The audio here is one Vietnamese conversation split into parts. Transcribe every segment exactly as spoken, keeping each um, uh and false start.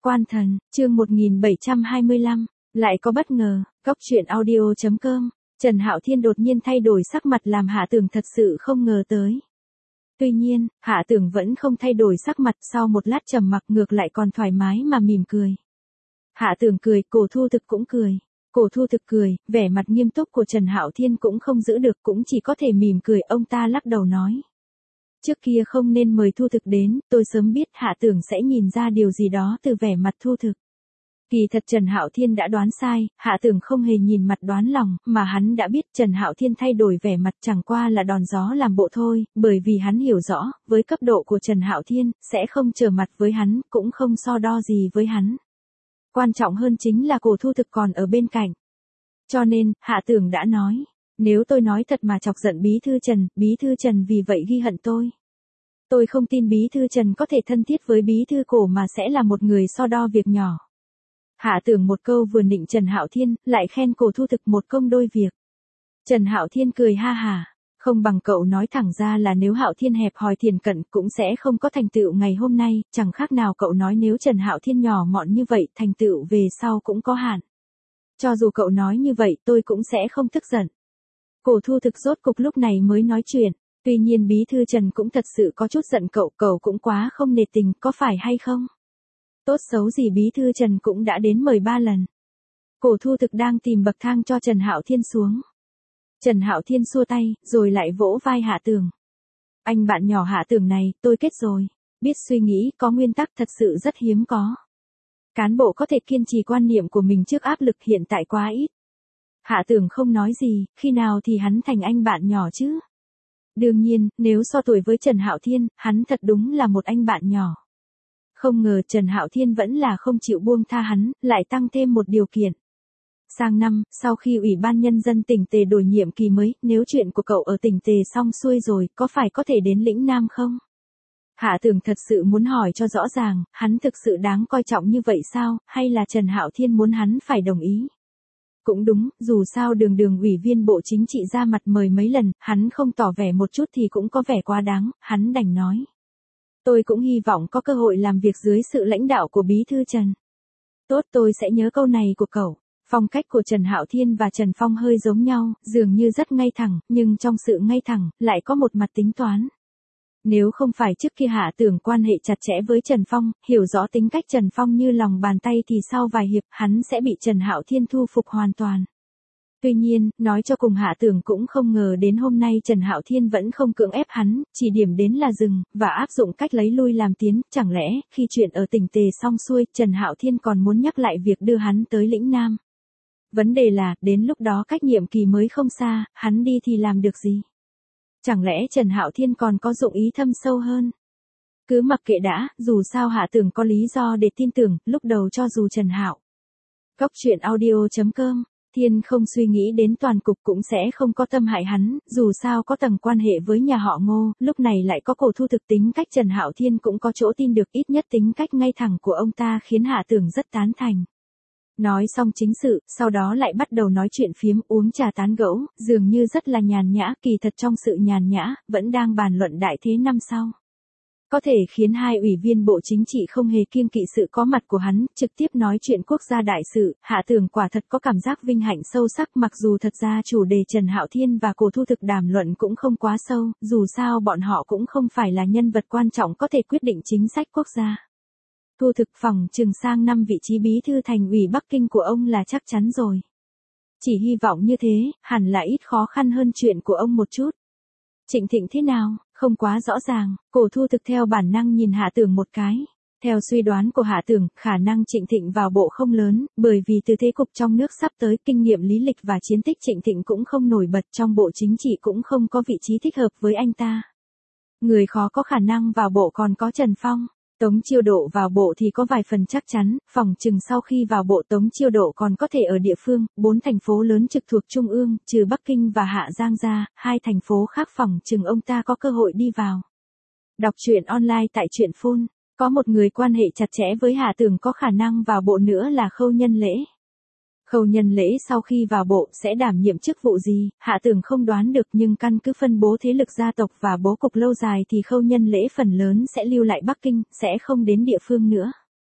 Quan Thần, chương một nghìn bảy trăm hai mươi lăm, lại có bất ngờ, góc truyện audio chấm com, Trần Hạo Thiên đột nhiên thay đổi sắc mặt làm Hạ Tưởng thật sự không ngờ tới. Tuy nhiên, Hạ Tưởng vẫn không thay đổi sắc mặt, sau một lát trầm mặc ngược lại còn thoải mái mà mỉm cười. Hạ Tưởng cười, Cổ Thu Thực cũng cười. Cổ Thu Thực cười, vẻ mặt nghiêm túc của Trần Hạo Thiên cũng không giữ được, cũng chỉ có thể mỉm cười. Ông ta lắc đầu nói. Trước kia không nên mời Thu Thực đến, tôi sớm biết Hạ Tưởng sẽ nhìn ra điều gì đó từ vẻ mặt Thu Thực. Kỳ thật Trần Hạo Thiên đã đoán sai, Hạ Tưởng không hề nhìn mặt đoán lòng, mà hắn đã biết Trần Hạo Thiên thay đổi vẻ mặt chẳng qua là đòn gió làm bộ thôi, bởi vì hắn hiểu rõ, với cấp độ của Trần Hạo Thiên, sẽ không trở mặt với hắn, cũng không so đo gì với hắn. Quan trọng hơn chính là Cổ Thu Thực còn ở bên cạnh. Cho nên, Hạ Tưởng đã nói, nếu tôi nói thật mà chọc giận Bí Thư Trần, Bí Thư Trần vì vậy ghi hận tôi. Tôi không tin Bí Thư Trần có thể thân thiết với Bí Thư Cổ mà sẽ là một người so đo việc nhỏ. Hạ Tưởng một câu vừa nịnh Trần Hạo Thiên, lại khen Cổ Thu Thực một công đôi việc. Trần Hạo Thiên cười ha hà, không bằng cậu nói thẳng ra là nếu Hạo Thiên hẹp hòi thiền cận cũng sẽ không có thành tựu ngày hôm nay, chẳng khác nào cậu nói nếu Trần Hạo Thiên nhỏ mọn như vậy, thành tựu về sau cũng có hạn. Cho dù cậu nói như vậy tôi cũng sẽ không tức giận. Cổ Thu Thực rốt cục lúc này mới nói chuyện, tuy nhiên Bí Thư Trần cũng thật sự có chút giận cậu, cậu cũng quá không nể tình, có phải hay không? Tốt xấu gì Bí Thư Trần cũng đã đến mười ba lần. Cổ Thu Thực đang tìm bậc thang cho Trần Hạo Thiên xuống. Trần Hạo Thiên xua tay, rồi lại vỗ vai Hạ Tưởng. Anh bạn nhỏ Hạ Tưởng này, tôi kết rồi. Biết suy nghĩ, có nguyên tắc thật sự rất hiếm có. Cán bộ có thể kiên trì quan niệm của mình trước áp lực hiện tại quá ít. Hạ Tưởng không nói gì, khi nào thì hắn thành anh bạn nhỏ chứ? Đương nhiên, nếu so tuổi với Trần Hạo Thiên, hắn thật đúng là một anh bạn nhỏ. Không ngờ Trần Hạo Thiên vẫn là không chịu buông tha hắn, lại tăng thêm một điều kiện. Sang năm, sau khi Ủy ban Nhân dân tỉnh Tề đổi nhiệm kỳ mới, nếu chuyện của cậu ở tỉnh Tề xong xuôi rồi, có phải có thể đến lĩnh Nam không? Hạ Tưởng thật sự muốn hỏi cho rõ ràng, hắn thực sự đáng coi trọng như vậy sao, hay là Trần Hạo Thiên muốn hắn phải đồng ý? Cũng đúng, dù sao đường đường ủy viên Bộ Chính trị ra mặt mời mấy lần, hắn không tỏ vẻ một chút thì cũng có vẻ quá đáng, hắn đành nói. Tôi cũng hy vọng có cơ hội làm việc dưới sự lãnh đạo của Bí Thư Trần. Tốt, tôi sẽ nhớ câu này của cậu. Phong cách của Trần Hạo Thiên và Trần Phong hơi giống nhau, dường như rất ngay thẳng, nhưng trong sự ngay thẳng, lại có một mặt tính toán. Nếu không phải trước kia Hạ Tưởng quan hệ chặt chẽ với Trần Phong, hiểu rõ tính cách Trần Phong như lòng bàn tay thì sau vài hiệp hắn sẽ bị Trần Hạo Thiên thu phục hoàn toàn. Tuy nhiên, nói cho cùng Hạ Tưởng cũng không ngờ đến hôm nay Trần Hạo Thiên vẫn không cưỡng ép hắn, chỉ điểm đến là dừng, và áp dụng cách lấy lui làm tiến, chẳng lẽ, khi chuyện ở tỉnh Tề xong xuôi, Trần Hạo Thiên còn muốn nhắc lại việc đưa hắn tới lĩnh Nam. Vấn đề là, đến lúc đó cách nhiệm kỳ mới không xa, hắn đi thì làm được gì? Chẳng lẽ Trần Hạo Thiên còn có dụng ý thâm sâu hơn? Cứ mặc kệ đã, dù sao Hạ Tưởng có lý do để tin tưởng, lúc đầu cho dù Trần Hạo. Góc truyện audio chấm com, Thiên không suy nghĩ đến toàn cục cũng sẽ không có tâm hại hắn, dù sao có tầng quan hệ với nhà họ Ngô, lúc này lại có Cổ Thu Thực tính cách Trần Hạo Thiên cũng có chỗ tin được, ít nhất tính cách ngay thẳng của ông ta khiến Hạ Tưởng rất tán thành. Nói xong chính sự, sau đó lại bắt đầu nói chuyện phiếm uống trà tán gẫu, dường như rất là nhàn nhã, kỳ thật trong sự nhàn nhã, vẫn đang bàn luận đại thế năm sau. Có thể khiến hai ủy viên Bộ Chính trị không hề kiêng kỵ sự có mặt của hắn, trực tiếp nói chuyện quốc gia đại sự, Hạ Tưởng quả thật có cảm giác vinh hạnh sâu sắc, mặc dù thật ra chủ đề Trần Hạo Thiên và Cổ Thu Thực đàm luận cũng không quá sâu, dù sao bọn họ cũng không phải là nhân vật quan trọng có thể quyết định chính sách quốc gia. Thu Thực phỏng chừng sang năm vị trí bí thư thành ủy Bắc Kinh của ông là chắc chắn rồi. Chỉ hy vọng như thế, hẳn là ít khó khăn hơn chuyện của ông một chút. Trịnh Thịnh thế nào, không quá rõ ràng, Cổ Thu Thực theo bản năng nhìn Hạ Tưởng một cái. Theo suy đoán của Hạ Tưởng, khả năng Trịnh Thịnh vào bộ không lớn, bởi vì từ thế cục trong nước sắp tới, kinh nghiệm lý lịch và chiến tích Trịnh Thịnh cũng không nổi bật, trong Bộ Chính trị cũng không có vị trí thích hợp với anh ta. Người khó có khả năng vào bộ còn có Trần Phong. Tống Chiêu Độ vào bộ thì có vài phần chắc chắn, phỏng chừng sau khi vào bộ Tống Chiêu Độ còn có thể ở địa phương, bốn thành phố lớn trực thuộc Trung ương, trừ Bắc Kinh và Hạ Giang ra, hai thành phố khác phỏng chừng ông ta có cơ hội đi vào. Đọc truyện online tại truyện phun, có một người quan hệ chặt chẽ với Hạ Tưởng có khả năng vào bộ nữa là Khâu Nhân Lễ. Khâu Nhân Lễ sau khi vào bộ sẽ đảm nhiệm chức vụ gì, Hạ Tưởng không đoán được, nhưng căn cứ phân bố thế lực gia tộc và bố cục lâu dài thì Khâu Nhân Lễ phần lớn sẽ lưu lại Bắc Kinh, sẽ không đến địa phương nữa.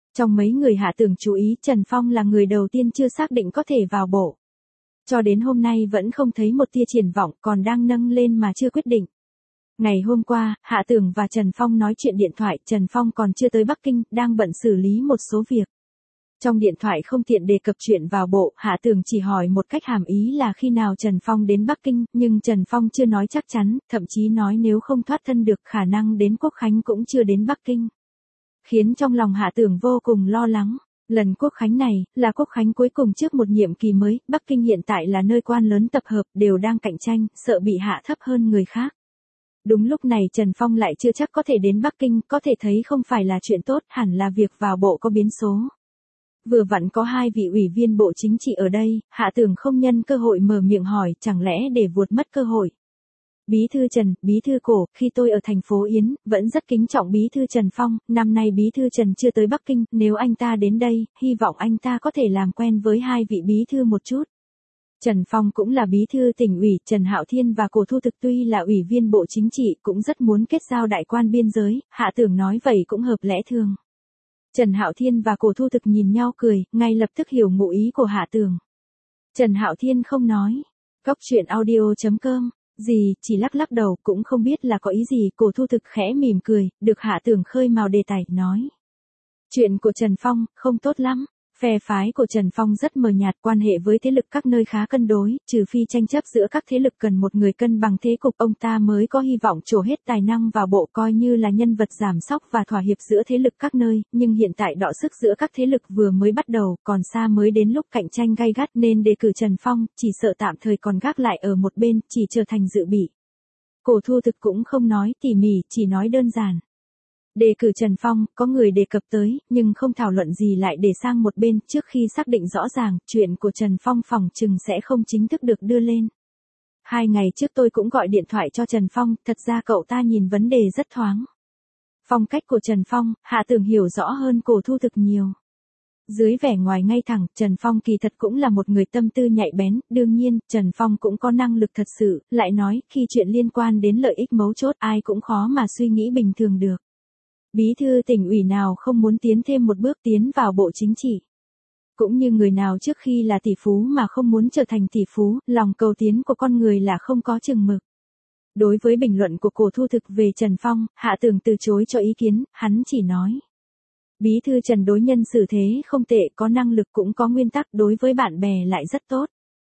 Trong mấy người Hạ Tường chú ý, Trần Phong là người đầu tiên chưa xác định có thể vào bộ. Cho đến hôm nay vẫn không thấy một tia triển vọng, còn đang nâng lên mà chưa quyết định. Ngày hôm qua, Hạ Tường và Trần Phong nói chuyện điện thoại, Trần Phong còn chưa tới Bắc Kinh, đang bận xử lý một số việc. Trong điện thoại không tiện đề cập chuyện vào bộ, Hạ Tường chỉ hỏi một cách hàm ý là khi nào Trần Phong đến Bắc Kinh, nhưng Trần Phong chưa nói chắc chắn, thậm chí nói nếu không thoát thân được khả năng đến Quốc Khánh cũng chưa đến Bắc Kinh. Khiến trong lòng Hạ Tường vô cùng lo lắng. Lần Quốc Khánh này, là Quốc Khánh cuối cùng trước một nhiệm kỳ mới, Bắc Kinh hiện tại là nơi quan lớn tập hợp, đều đang cạnh tranh, sợ bị hạ thấp hơn người khác. Đúng lúc này Trần Phong lại chưa chắc có thể đến Bắc Kinh, có thể thấy không phải là chuyện tốt, hẳn là việc vào bộ có biến số. Vừa vặn có hai vị ủy viên Bộ Chính trị ở đây, Hạ Tường không nhân cơ hội mở miệng hỏi, chẳng lẽ để vuột mất cơ hội. Bí thư Trần, Bí thư Cổ, khi tôi ở thành phố Yến, vẫn rất kính trọng Bí thư Trần Phong, năm nay Bí thư Trần chưa tới Bắc Kinh, nếu anh ta đến đây, hy vọng anh ta có thể làm quen với hai vị Bí thư một chút. Trần Phong cũng là Bí thư tỉnh ủy, Trần Hạo Thiên và Cổ Thu Thực tuy là ủy viên Bộ Chính trị cũng rất muốn kết giao đại quan biên giới, Hạ Tường nói vậy cũng hợp lẽ thường. Trần Hạo Thiên và Cổ Thu Thực nhìn nhau cười, ngay lập tức hiểu ngụ ý của Hạ Tường. Trần Hạo Thiên không nói. Cóc truyện audio chấm com. Gì, chỉ lắc lắc đầu, cũng không biết là có ý gì, Cổ Thu Thực khẽ mỉm cười, được Hạ Tường khơi mào đề tài, nói. Chuyện của Trần Phong, không tốt lắm. Phe phái của Trần Phong rất mờ nhạt, quan hệ với thế lực các nơi khá cân đối, trừ phi tranh chấp giữa các thế lực cần một người cân bằng thế cục, ông ta mới có hy vọng trổ hết tài năng vào bộ, coi như là nhân vật giảm sóc và thỏa hiệp giữa thế lực các nơi, nhưng hiện tại đọ sức giữa các thế lực vừa mới bắt đầu, còn xa mới đến lúc cạnh tranh gay gắt, nên đề cử Trần Phong, chỉ sợ tạm thời còn gác lại ở một bên, chỉ trở thành dự bị. Cổ Thu Thực cũng không nói tỉ mỉ, chỉ nói đơn giản. Đề cử Trần Phong, có người đề cập tới, nhưng không thảo luận gì lại để sang một bên, trước khi xác định rõ ràng, chuyện của Trần Phong phòng chừng sẽ không chính thức được đưa lên. Hai ngày trước tôi cũng gọi điện thoại cho Trần Phong, thật ra cậu ta nhìn vấn đề rất thoáng. Phong cách của Trần Phong, Hạ Tường hiểu rõ hơn Cổ Thu Thực nhiều. Dưới vẻ ngoài ngay thẳng, Trần Phong kỳ thật cũng là một người tâm tư nhạy bén, đương nhiên, Trần Phong cũng có năng lực thật sự, lại nói, khi chuyện liên quan đến lợi ích mấu chốt ai cũng khó mà suy nghĩ bình thường được. Bí thư tỉnh ủy nào không muốn tiến thêm một bước tiến vào Bộ Chính trị. Cũng như người nào trước khi là tỷ phú mà không muốn trở thành tỷ phú, lòng cầu tiến của con người là không có chừng mực. Đối với bình luận của Cổ Thu Thực về Trần Phong, Hạ Tường từ chối cho ý kiến, hắn chỉ nói. Bí thư Trần đối nhân xử thế không tệ, có năng lực cũng có nguyên tắc, đối với bạn bè lại rất tốt.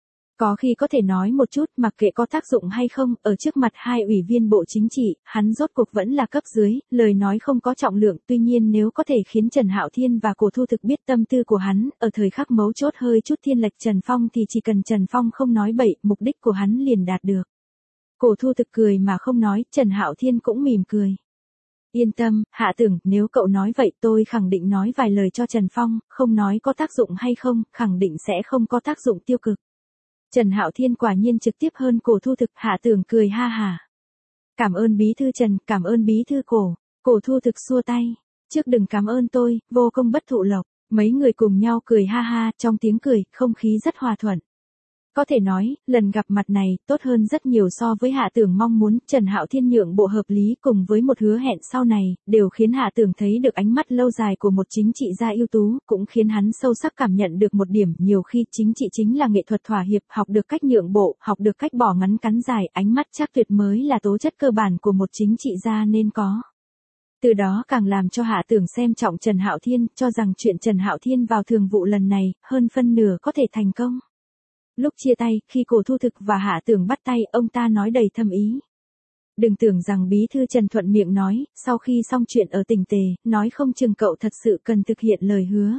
Có khi có thể nói một chút, mặc kệ có tác dụng hay không, ở trước mặt hai ủy viên Bộ Chính trị, hắn rốt cuộc vẫn là cấp dưới, lời nói không có trọng lượng, tuy nhiên nếu có thể khiến Trần Hạo Thiên và Cổ Thu Thực biết tâm tư của hắn, ở thời khắc mấu chốt hơi chút thiên lệch Trần Phong thì chỉ cần Trần Phong không nói bậy, mục đích của hắn liền đạt được. Cổ Thu Thực cười mà không nói, Trần Hạo Thiên cũng mỉm cười. Yên tâm, Hạ Tường, nếu cậu nói vậy tôi khẳng định nói vài lời cho Trần Phong, không nói có tác dụng hay không, khẳng định sẽ không có tác dụng tiêu cực. Trần Hạo Thiên quả nhiên trực tiếp hơn Cổ Thu Thực, Hạ Tường cười ha hả. Cảm ơn Bí thư Trần, cảm ơn Bí thư Cổ. Cổ Thu Thực xua tay. Trước đừng cảm ơn tôi, vô công bất thụ lộc. Mấy người cùng nhau cười ha ha, trong tiếng cười, không khí rất hòa thuận. Có thể nói, lần gặp mặt này, tốt hơn rất nhiều so với Hạ Tường mong muốn, Trần Hạo Thiên nhượng bộ hợp lý cùng với một hứa hẹn sau này, đều khiến Hạ Tường thấy được ánh mắt lâu dài của một chính trị gia ưu tú, cũng khiến hắn sâu sắc cảm nhận được một điểm, nhiều khi chính trị chính là nghệ thuật thỏa hiệp, học được cách nhượng bộ, học được cách bỏ ngắn cắn dài, ánh mắt chắc tuyệt mới là tố chất cơ bản của một chính trị gia nên có. Từ đó càng làm cho Hạ Tường xem trọng Trần Hạo Thiên, cho rằng chuyện Trần Hạo Thiên vào thường vụ lần này, hơn phân nửa có thể thành công. Lúc chia tay, khi Cổ Thu Thực và Hạ Tường bắt tay, ông ta nói đầy thâm ý. Đừng tưởng rằng Bí thư Trần thuận miệng nói, sau khi xong chuyện ở tỉnh Tề, nói không chừng cậu thật sự cần thực hiện lời hứa.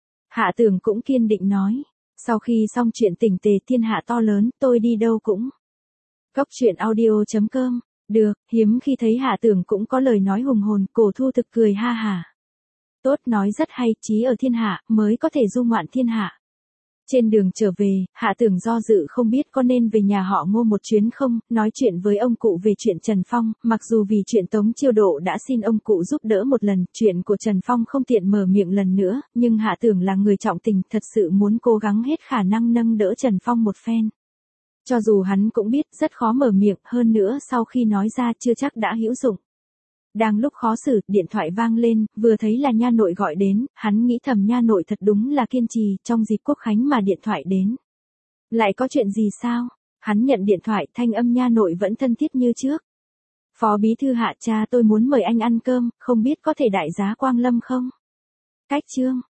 Hạ Tường cũng kiên định nói, sau khi xong chuyện tỉnh Tề thiên hạ to lớn, tôi đi đâu cũng. Cóc truyện audio chấm com. Được, hiếm khi thấy Hạ Tường cũng có lời nói hùng hồn, Cổ Thu Thực cười ha hả. Tốt, nói rất hay, chí ở thiên hạ, mới có thể du ngoạn thiên hạ. Trên đường trở về, Hạ Tường do dự không biết có nên về nhà họ Ngô một chuyến không, nói chuyện với ông cụ về chuyện Trần Phong, mặc dù vì chuyện Tống Chiêu Độ đã xin ông cụ giúp đỡ một lần, chuyện của Trần Phong không tiện mở miệng lần nữa, nhưng Hạ Tường là người trọng tình, thật sự muốn cố gắng hết khả năng nâng đỡ Trần Phong một phen. Cho dù hắn cũng biết rất khó mở miệng, hơn nữa sau khi nói ra chưa chắc đã hữu dụng. Đang lúc khó xử, điện thoại vang lên, vừa thấy là nha nội gọi đến, hắn nghĩ thầm nha nội thật đúng là kiên trì, trong dịp quốc khánh mà điện thoại đến. Lại có chuyện gì sao? Hắn nhận điện thoại, thanh âm nha nội vẫn thân thiết như trước. Phó bí thư Hạ, cha tôi muốn mời anh ăn cơm, không biết có thể đại giá Quang Lâm không? Cách chương